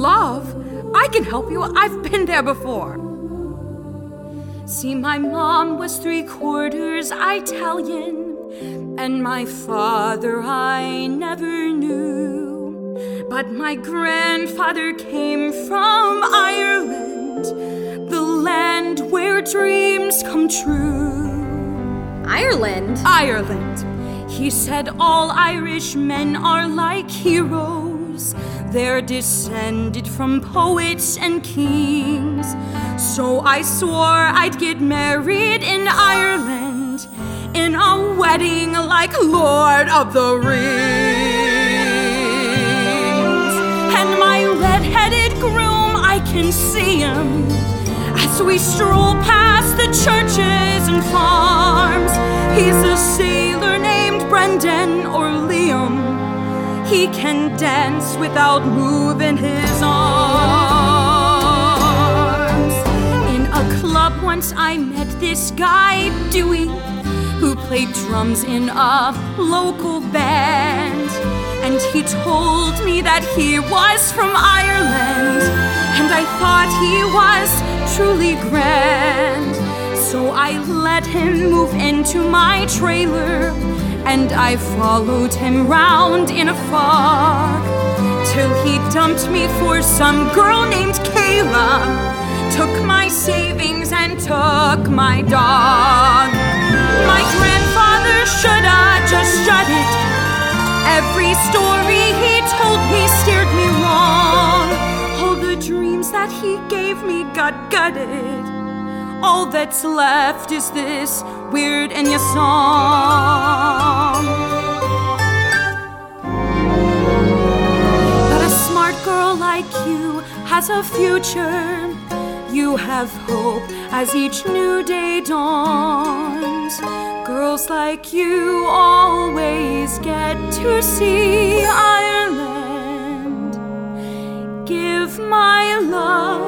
love? I can help you. I've been there before. See, my mom was 3/4 Italian, and my father I never knew. But my grandfather came from Ireland, the land where dreams come true. Ireland? Ireland. He said all Irish men are like heroes. They're descended from poets and kings. So I swore I'd get married in Ireland, in a wedding like Lord of the Rings. And my red-headed groom, I can see him as we stroll past the churches and farms. He's a sailor named Brendan or Liam. He can dance without moving his arms. In a club once I met this guy, Dewey, who played drums in a local band. And he told me that he was from Ireland, and I thought he was truly grand. So I let him move into my trailer, and I followed him round in a fog, till he dumped me for some girl named Kayla, took my savings and took my dog. My grandfather shoulda just shut it. Every story he told me steered me wrong. All the dreams that he gave me got gutted. All that's left is this weird Enya song. But a smart girl like you has a future. You have hope as each new day dawns. Girls like you always get to see Ireland. Give my love